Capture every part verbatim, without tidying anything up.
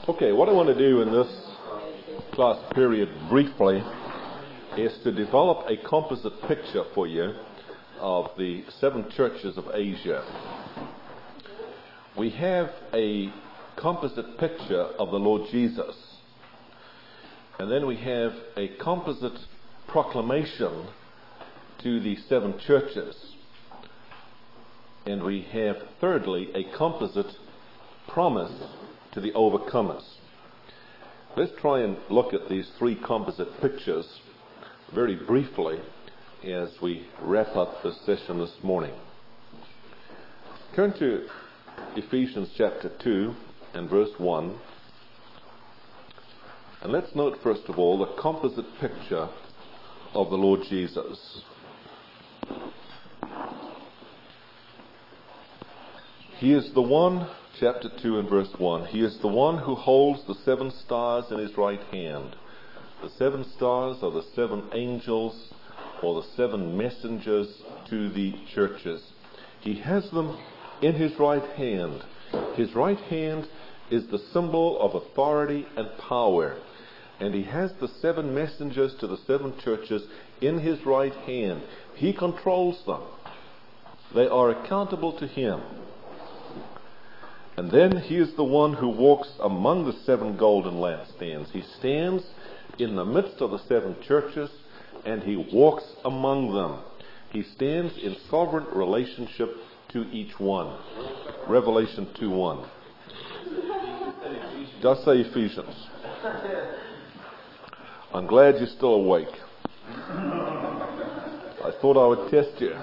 Okay, what I want to do in this class period briefly is to develop a composite picture for you of the seven churches of Asia. We have a composite picture of the Lord Jesus, and then we have a composite proclamation to the seven churches, and we have thirdly a composite promise to the overcomers. Let's try and look at these three composite pictures very briefly as we wrap up this session this morning. Turn to Ephesians chapter two and verse one, and let's note first of all the composite picture of the Lord Jesus. He is the one, chapter two and verse one, he is the one who holds the seven stars in his right hand. The seven stars are the seven angels or the seven messengers to the churches. He has them in his right hand. His right hand is the symbol of authority and power. And he has the seven messengers to the seven churches in his right hand. He controls them. They are accountable to him. And then he is the one who walks among the seven golden lampstands. He stands in the midst of the seven churches and he walks among them. He stands in sovereign relationship to each one. Revelation two one. Just say Ephesians. I'm glad you're still awake. I thought I would test you.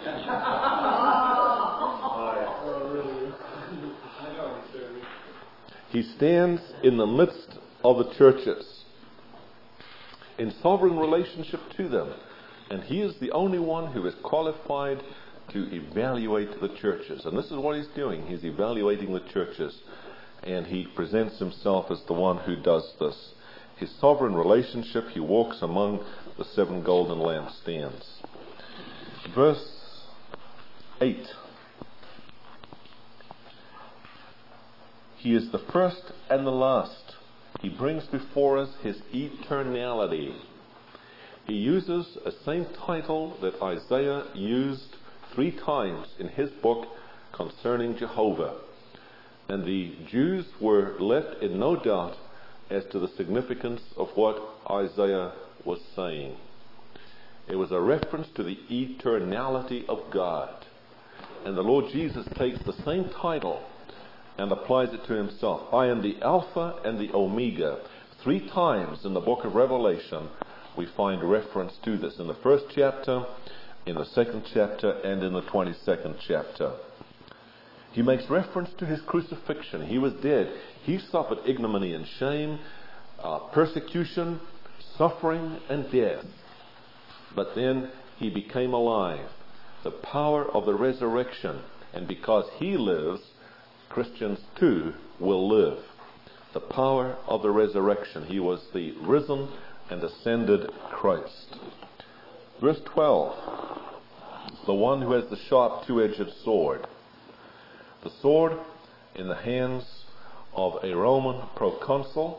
He stands in the midst of the churches, in sovereign relationship to them. And he is the only one who is qualified to evaluate the churches. And this is what he's doing. He's evaluating the churches. And he presents himself as the one who does this. His sovereign relationship, he walks among the seven golden lampstands. Verse eight. He is the first and the last. He brings before us his eternality. He uses a same title that Isaiah used three times in his book concerning Jehovah. And the Jews were left in no doubt as to the significance of what Isaiah was saying. It was a reference to the eternality of God. And the Lord Jesus takes the same title and applies it to himself. I am the Alpha and the Omega. Three times in the book of Revelation we find reference to this. In the first chapter, in the second chapter, and in the twenty-second chapter. He makes reference to his crucifixion. He was dead. He suffered ignominy and shame, uh, persecution, suffering, and death. But then he became alive. The power of the resurrection. And because he lives, Christians too will live. The power of the resurrection. He was the risen and ascended Christ. Verse twelve. The one who has the sharp two-edged sword. The sword in the hands of a Roman proconsul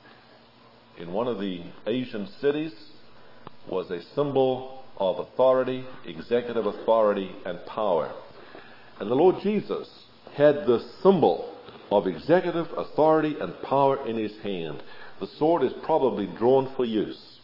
in one of the Asian cities was a symbol of authority, executive authority, and power. And the Lord Jesus had the symbol of executive authority and power in his hand. The sword is probably drawn for use.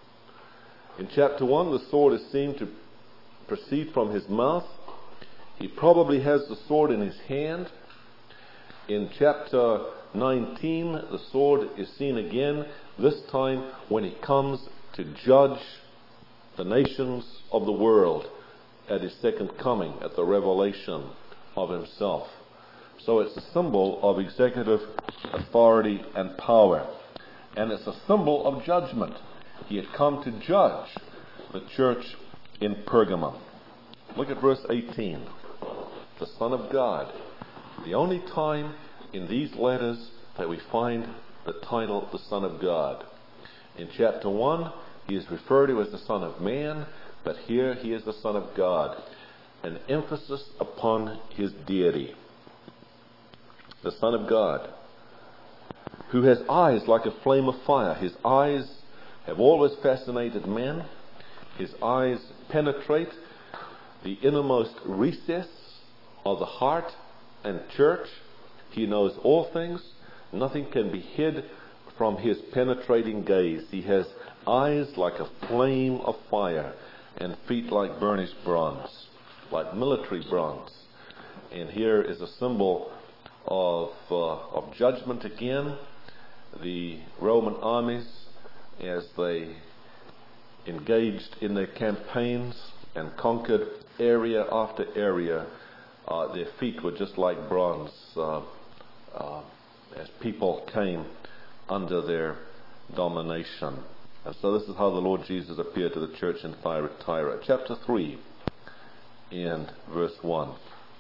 In chapter one, the sword is seen to proceed from his mouth. He probably has the sword in his hand. In chapter nineteen, the sword is seen again, this time when he comes to judge the nations of the world at his second coming, at the revelation of himself. So it's a symbol of executive authority and power. And it's a symbol of judgment. He had come to judge the church in Pergamum. Look at verse eighteen. The Son of God. The only time in these letters that we find the title the Son of God. In chapter one, he is referred to as the Son of Man, but here he is the Son of God. An emphasis upon his deity. The Son of God. who has eyes like a flame of fire. His eyes have always fascinated men. His eyes penetrate the innermost recess of the heart and church. He knows all things. Nothing can be hid from his penetrating gaze. He has eyes like a flame of fire and feet like burnished bronze, like military bronze. And here is a symbol of, uh, of judgment again. The Roman armies, as they engaged in their campaigns and conquered area after area, uh, their feet were just like bronze uh, uh, as people came under their domination. And so this is how the Lord Jesus appeared to the church in Thyatira. Chapter three and verse one.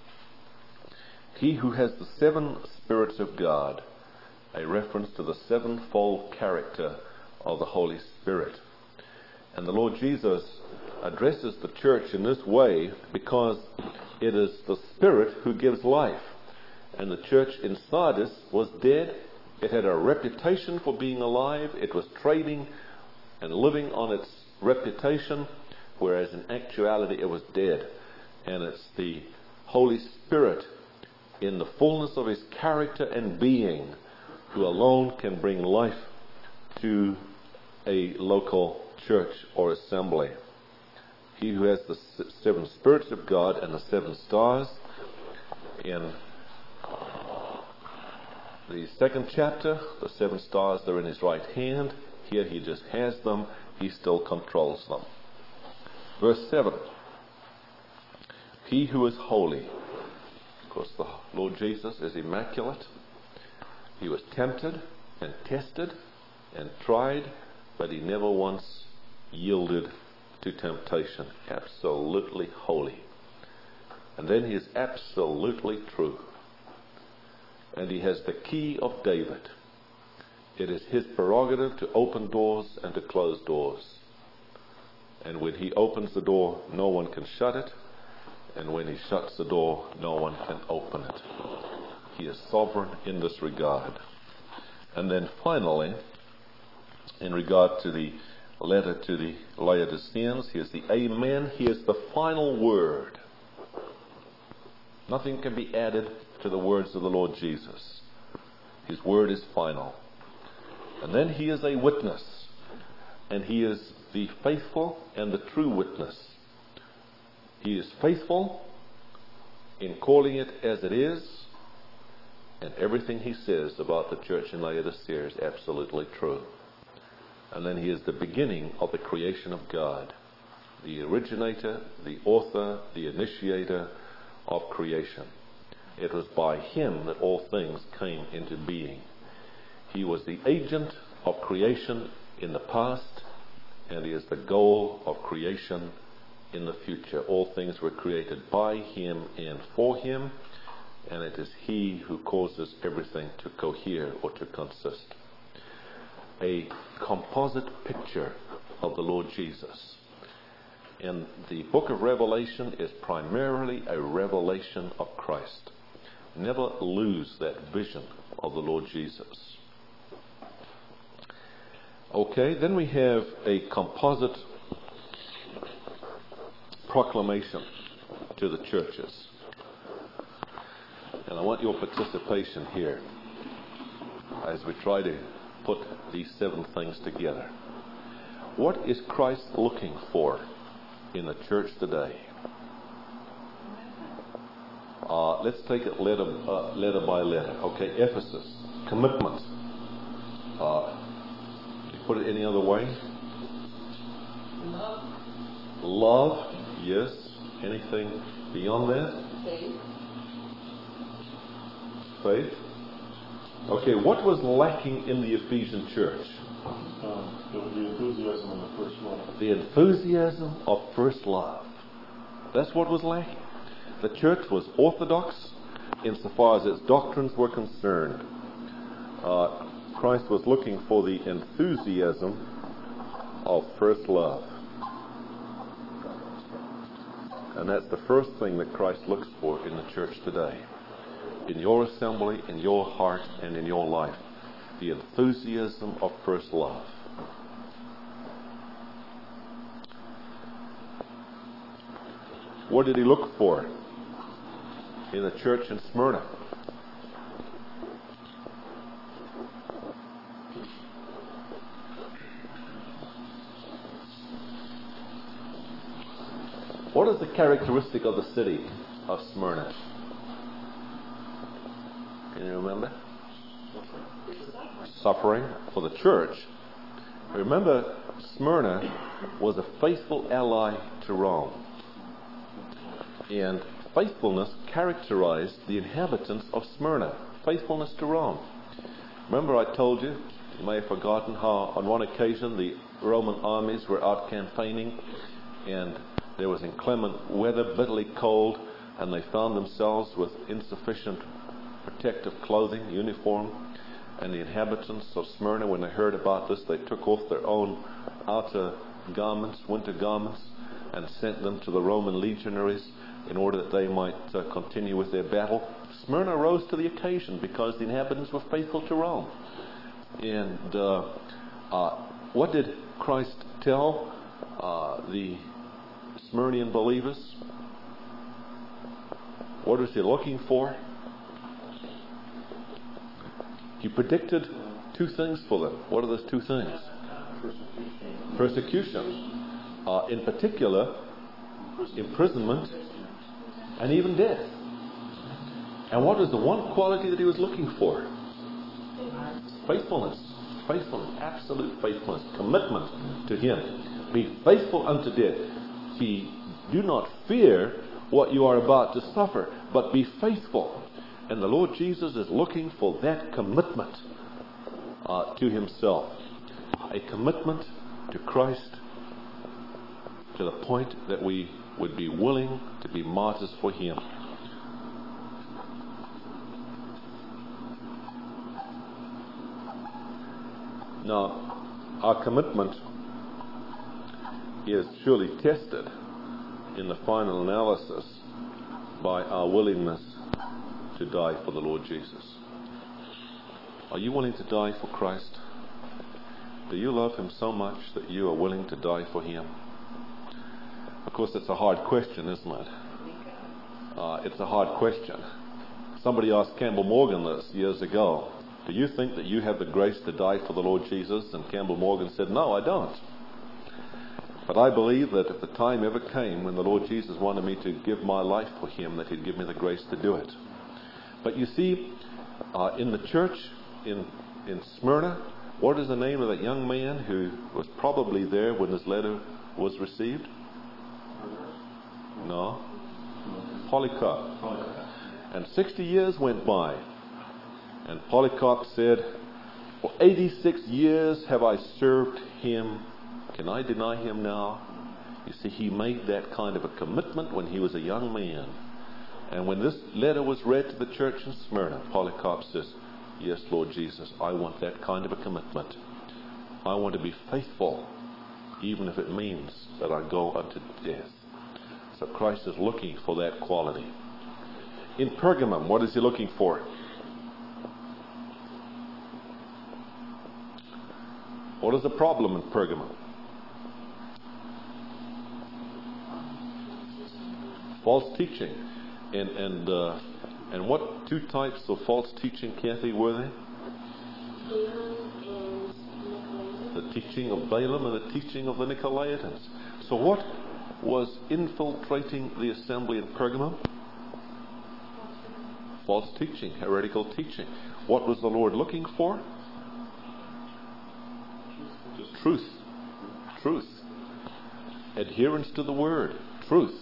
He who has the seven spirits of God, a reference to the sevenfold character of the Holy Spirit. And the Lord Jesus addresses the church in this way because it is the Spirit who gives life. And the church in Sardis was dead. It had a reputation for being alive. It was trading and living on its reputation, whereas in actuality it was dead. And it's the Holy Spirit in the fullness of his character and being who alone can bring life to a local church or assembly. He who has the seven spirits of God and the seven stars. In the second chapter, the seven stars are in his right hand. Here he just has them. He still controls them. Verse seven. He who is holy. Of course, the Lord Jesus is immaculate. He was tempted and tested and tried, but he never once yielded to temptation. Absolutely holy. And then he is absolutely true. And he has the key of David. It is his prerogative to open doors and to close doors. And when he opens the door, no one can shut it. And when he shuts the door, no one can open it. He is sovereign in this regard. And then finally, in regard to the letter to the Laodiceans, he is the Amen. He is the final word. Nothing can be added to the words of the Lord Jesus. His word is final. And then he is a witness. And he is the faithful and the true witness. He is faithful in calling it as it is. And everything he says about the church in Laodicea is absolutely true. And then he is the beginning of the creation of God. The originator, the author, the initiator of creation. It was by him that all things came into being. He was the agent of creation in the past, and he is the goal of creation in the future. All things were created by him and for him, and it is he who causes everything to cohere or to consist. A composite picture of the Lord Jesus. And the book of Revelation is primarily a revelation of Christ. Never lose that vision of the Lord Jesus. Okay, then we have a composite proclamation to the churches. And I want your participation here as we try to put these seven things together. What is Christ looking for in the church today? Uh, let's take it letter, uh, letter by letter. Okay, Ephesus, commitment. Uh, put it any other way? Love. Love, yes. Anything beyond that? Faith. Faith. Okay, what was lacking in the Ephesian church? Um, the enthusiasm of the first love. The enthusiasm of first love. That's what was lacking. The church was orthodox insofar as its doctrines were concerned. Uh, Christ was looking for the enthusiasm of first love. And that's the first thing that Christ looks for in the church today. In your assembly, in your heart, and in your life. the enthusiasm of first love. What did he look for in the church in Smyrna? What is the characteristic of the city of Smyrna? Can you remember? Suffering for the church. Remember, Smyrna was a faithful ally to Rome. And faithfulness characterized the inhabitants of Smyrna. Faithfulness to Rome. Remember I told you, you may have forgotten, how on one occasion the Roman armies were out campaigning and there was inclement weather, bitterly cold, and they found themselves with insufficient protective clothing, uniform. And the inhabitants of Smyrna, when they heard about this, they took off their own outer garments, winter garments, and sent them to the Roman legionaries in order that they might uh, continue with their battle. Smyrna rose to the occasion because the inhabitants were faithful to Rome. And uh, uh, what did Christ tell uh, the Smyrnian believers? What was he looking for? He predicted two things for them. What are those two things? Persecution. Persecution. Uh, in particular, imprisonment and even death. And what was the one quality that he was looking for? Faithfulness. Faithfulness. Absolute faithfulness. Commitment to him. Be faithful unto death. Be, do not fear what you are about to suffer, but be faithful. And the Lord Jesus is looking for that commitment uh, to himself. A commitment to Christ to the point that we would be willing to be martyrs for him. Now, our commitment is surely tested in the final analysis by our willingness to die for the Lord Jesus. Are you willing to die for Christ? Do you love him so much that you are willing to die for him? Of course, it's a hard question, isn't it? Uh, it's a hard question. Somebody asked Campbell Morgan this years ago. Do you think that you have the grace to die for the Lord Jesus? And Campbell Morgan said, no, I don't. But I believe that if the time ever came when the Lord Jesus wanted me to give my life for him, that he'd give me the grace to do it. But you see, uh, in the church in, in Smyrna, what is the name of that young man who was probably there when this letter was received? No. Polycarp. And sixty years went by. And Polycarp said, for eighty-six years have I served him. Can I deny him now? You see, he made that kind of a commitment when he was a young man. And when this letter was read to the church in Smyrna, Polycarp says, yes, Lord Jesus, I want that kind of a commitment. I want to be faithful, even if it means that I go unto death. So Christ is looking for that quality. In Pergamum, what is he looking for? What is the problem in Pergamum? False teaching. And and uh, and what two types of false teaching, Kathy, were they? The teaching of Balaam and the teaching of the Nicolaitans. So what was infiltrating the assembly in Pergamum? False teaching, heretical teaching. What was the Lord looking for? Just truth. Truth. Adherence to the Word. Truth.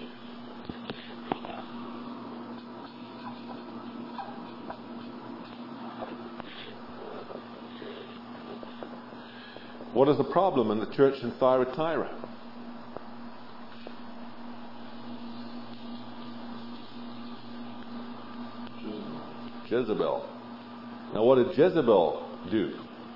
What is the problem in the church in Thyatira? Jezebel. Now, what did Jezebel do?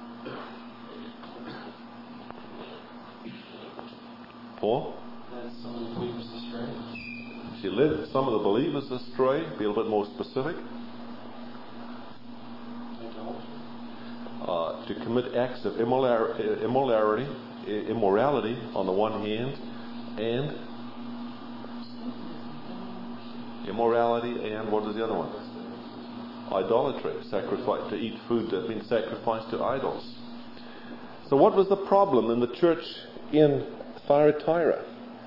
Paul? Led some of the believers astray. She led some of the believers astray. Be a little bit more specific. uh, to commit acts of immolar- immorality, immorality on the one hand, and immorality and what is the other one? Idolatry, sacrifice, to eat food that had been sacrificed to idols. So what was the problem in the church in Thyatira?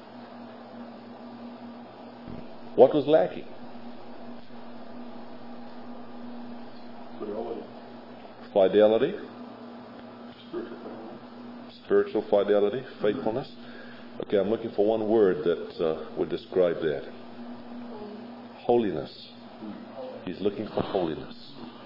What was lacking? Fidelity. Fidelity, Spiritual fidelity. spiritual fidelity, faithfulness. Okay, I'm looking for one word that uh, would describe that. Holiness. He's looking for holiness.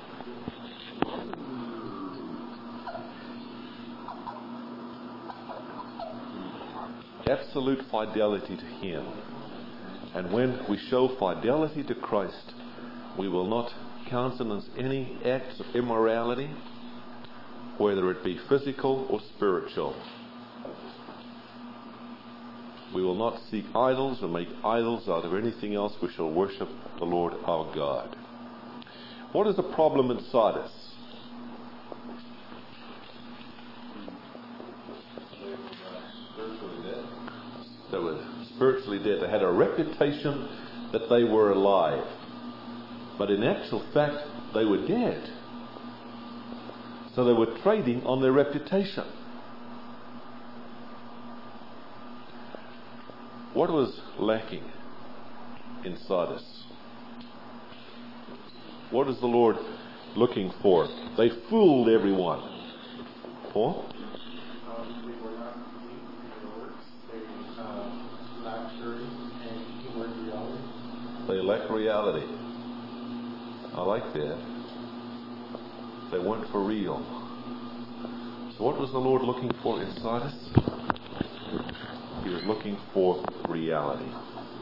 Absolute fidelity to Him. And when we show fidelity to Christ, we will not countenance any acts of immorality, whether it be physical or spiritual. We will not seek idols or make idols out of anything else. We shall worship the Lord our God. What is the problem in Sardis? They were spiritually dead. They had a reputation that they were alive. But in actual fact, they were dead. So they were trading on their reputation. What was lacking in Sardis? What is the Lord looking for? They fooled everyone. Paul? Um, they were not complete in their works. They uh, lacked purity and keyword reality. They lack reality. I like that. They weren't for real. So what was the Lord looking for in Sardis? He was looking for reality.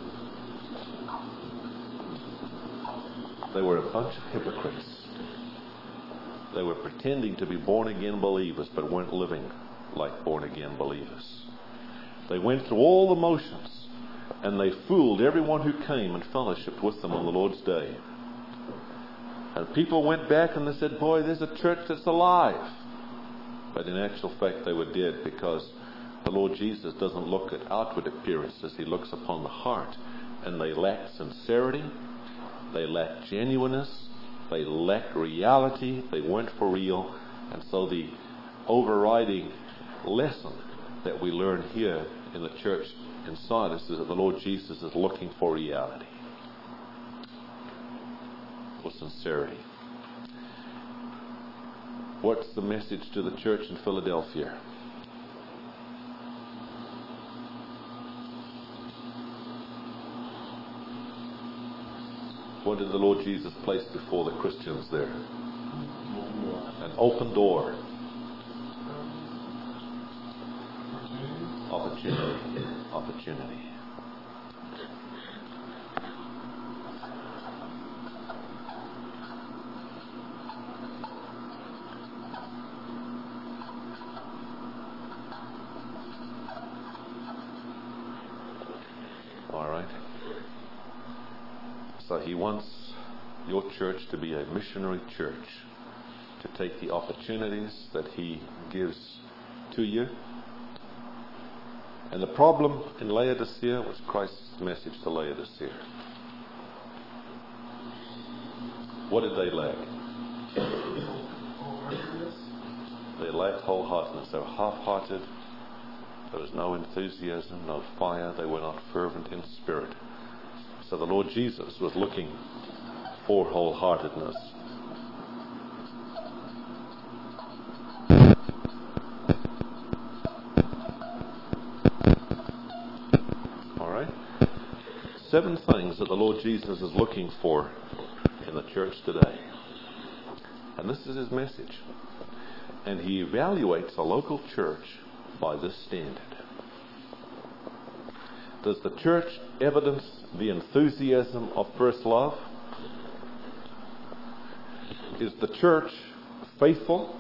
They were a bunch of hypocrites. They were pretending to be born-again believers, but weren't living like born-again believers. They went through all the motions, and they fooled everyone who came and fellowshiped with them on the Lord's day. And people went back and they said, boy, there's a church that's alive. But in actual fact, they were dead, because the Lord Jesus doesn't look at outward appearances. He looks upon the heart. And they lacked sincerity. They lacked genuineness. They lacked reality. They weren't for real. And so the overriding lesson that we learn here in the church in Sardis is that the Lord Jesus is looking for reality, for sincerity. What's the message to the church in Philadelphia? What did the Lord Jesus place before the Christians there? An open door. Opportunity. Opportunity. All right. So He wants your church to be a missionary church, to take the opportunities that He gives to you. And the problem in Laodicea was Christ's message to Laodicea. What did they lack? They lacked wholeheartedness. They were half-hearted. There was no enthusiasm, no fire. They were not fervent in spirit. So the Lord Jesus was looking for wholeheartedness. All right? Seven things that the Lord Jesus is looking for in the church today. And this is His message. And He evaluates a local church by this standard. Does the church evidence the enthusiasm of first love? Is the church faithful?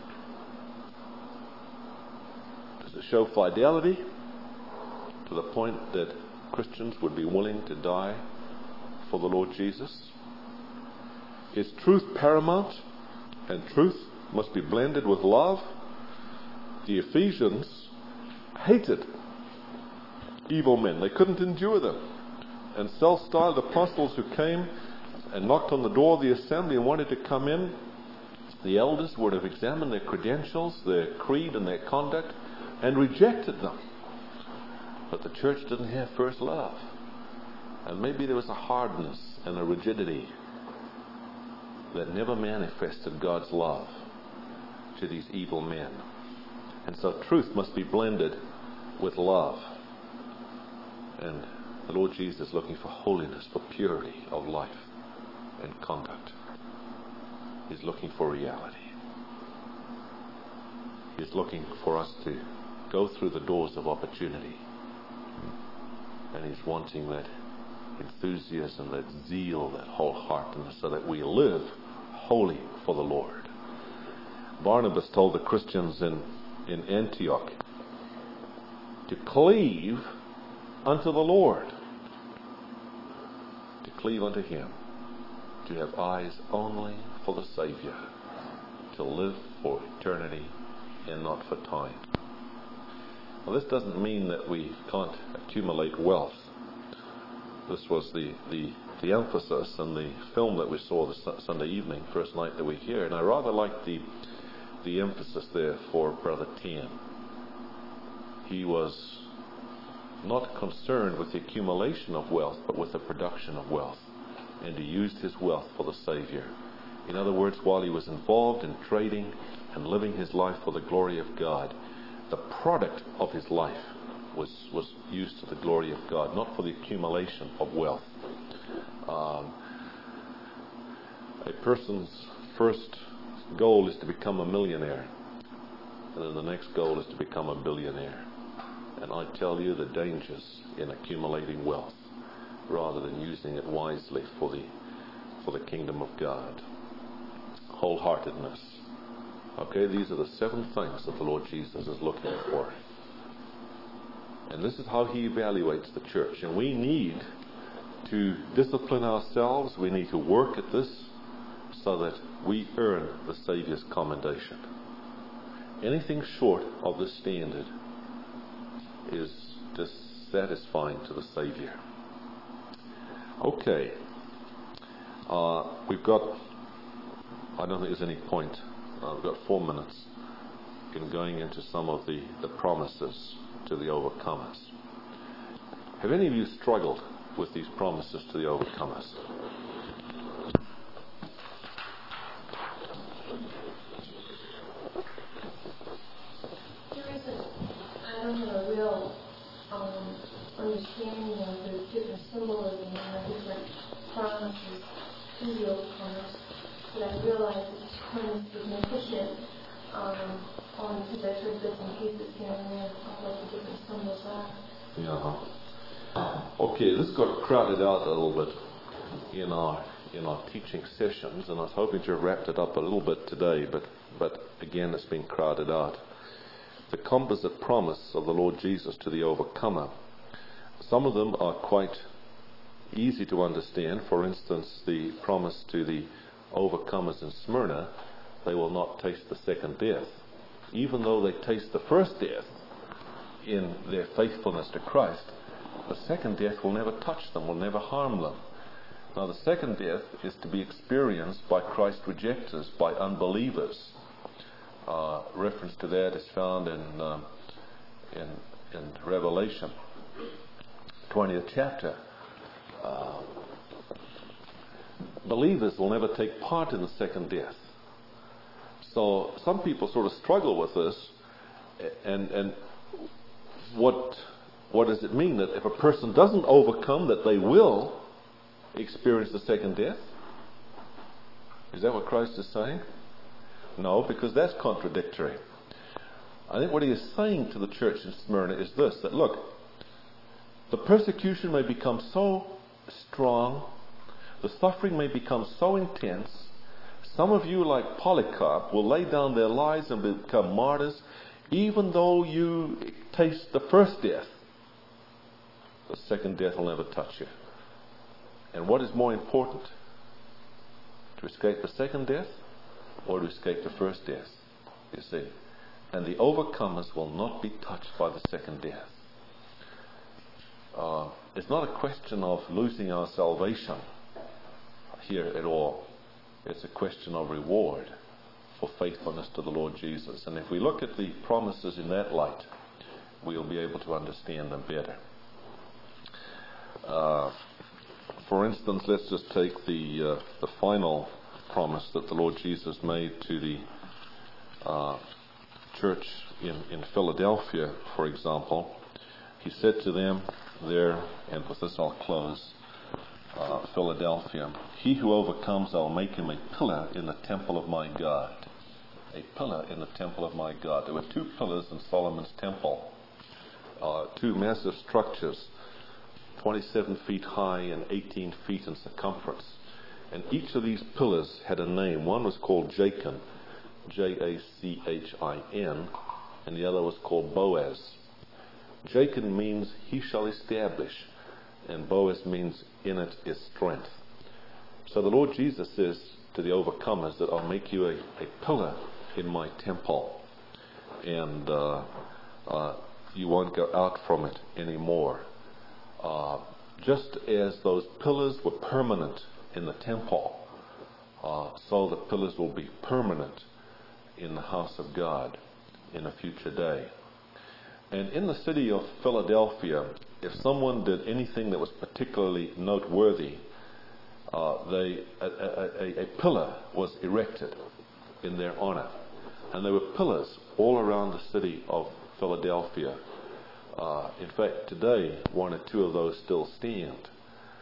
Does it show fidelity to the point that Christians would be willing to die for the Lord Jesus? Is truth paramount and truth must be blended with love. The Ephesians hated evil men. They couldn't endure them. And self-styled apostles who came and knocked on the door of the assembly and wanted to come in, the elders would have examined their credentials, their creed and their conduct, and rejected them. But the church didn't have first love. And maybe there was a hardness and a rigidity that never manifested God's love to these evil men. And so truth must be blended with love. And the Lord Jesus is looking for holiness, for purity of life and conduct. He's looking for reality. He's looking for us to go through the doors of opportunity. And He's wanting that enthusiasm, that zeal, that wholeheartedness, so that we live holy for the Lord. Barnabas told the Christians in, in Antioch to cleave unto the Lord, to cleave unto Him, to have eyes only for the Savior, to live for eternity and not for time. Well, this doesn't mean that we can't accumulate wealth. This was the, the, the emphasis in the film that we saw this Sunday evening, first night that we were here, and I rather like the the emphasis there for Brother Tan. He was not concerned with the accumulation of wealth, but with the production of wealth, and he used his wealth for the Savior. In other words, while he was involved in trading and living his life for the glory of God, the product of his life was, was used to the glory of God, not for the accumulation of wealth. Um, a person's first goal is to become a millionaire, and then the next goal is to become a billionaire. And I tell you the dangers in accumulating wealth rather than using it wisely for the for the kingdom of God. Wholeheartedness. Okay, these are the seven things that the Lord Jesus is looking for. And this is how He evaluates the church. And we need to discipline ourselves. We need to work at this so that we earn the Savior's commendation. Anything short of this standard is dissatisfying to the Savior. Okay. Uh, we've got, I don't think there's any point, uh, we've got four minutes in going into some of the, the promises to the overcomers. Have any of you struggled with these promises to the overcomers? There isn't, I don't have a real um, understanding of the different symbolism and the different promises to the overcomers, but I realize it's kind of significant um, on because I've heard bits and pieces here and there of what the different symbols are. Yeah. Okay, this got crowded out a little bit in our in our teaching sessions, and I was hoping to have wrapped it up a little bit today, but but again it's been crowded out. The composite promise of the Lord Jesus to the overcomer. Some of them are quite easy to understand. For instance, the promise to the overcomers in Smyrna, they will not taste the second death. Even though they taste the first death in their faithfulness to Christ, the second death will never touch them, will never harm them. Now the second death is to be experienced by Christ rejectors, by unbelievers. Uh, reference to that is found in, um, in, in Revelation, twentieth chapter. Uh, believers will never take part in the second death. So some people sort of struggle with this, and and what what does it mean that if a person doesn't overcome, that they will experience the second death? Is that what Christ is saying? No, because that's contradictory. I think what He is saying to the church in Smyrna is this, that look, the persecution may become so strong, the suffering may become so intense, some of you, like Polycarp, will lay down their lives and become martyrs, even though you taste the first death. The second death will never touch you. And what is more important? To escape the second death or to escape the first death, you see. And the overcomers will not be touched by the second death. Uh, it's not a question of losing our salvation here at all. It's a question of reward for faithfulness to the Lord Jesus. And if we look at the promises in that light, we'll be able to understand them better. Uh, for instance, let's just take the uh, the final promise that the Lord Jesus made to the uh, church in, in Philadelphia, for example. He said to them there, and with this I'll close, uh, Philadelphia, "He who overcomes, I'll make him a pillar in the temple of my God." A pillar in the temple of my God. There were two pillars in Solomon's temple, uh, two massive structures, twenty-seven feet high and eighteen feet in circumference. And each of these pillars had a name. One was called Jachin, J A C H I N, and the other was called Boaz. Jachin means he shall establish, and Boaz means in it is strength. So the Lord Jesus says to the overcomers that I'll make you a, a pillar in my temple, and uh, uh, you won't go out from it anymore. Uh, just as those pillars were permanent in the temple, uh, so the pillars will be permanent in the house of God in a future day. And in the city of Philadelphia, if someone did anything that was particularly noteworthy, uh, they a, a, a, a pillar was erected in their honor. And there were pillars all around the city of Philadelphia. Uh, in fact, today, one or two of those still stand.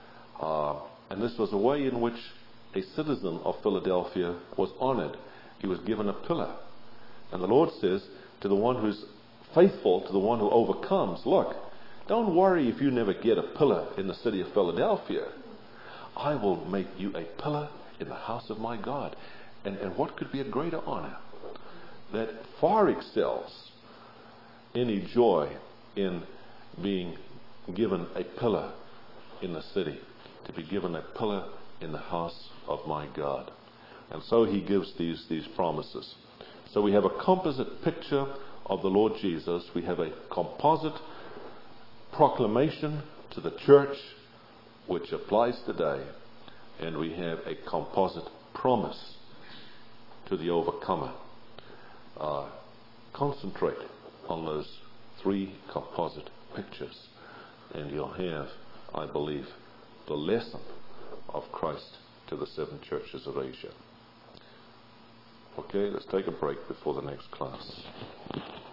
Uh, and this was a way in which a citizen of Philadelphia was honored. He was given a pillar. And the Lord says to the one who's faithful, to the one who overcomes, look, don't worry if you never get a pillar in the city of Philadelphia. I will make you a pillar in the house of my God. And, and what could be a greater honor that far excels any joy in being given a pillar in the city, to be given a pillar in the house of my God. And so he gives these, these promises. So we have a composite picture of the Lord Jesus. We have a composite proclamation to the church which applies today, and we have a composite promise to the overcomer. Uh, concentrate on those three composite pictures, and you'll have, I believe, the lesson of Christ to the seven churches of Asia. Okay, let's take a break before the next class.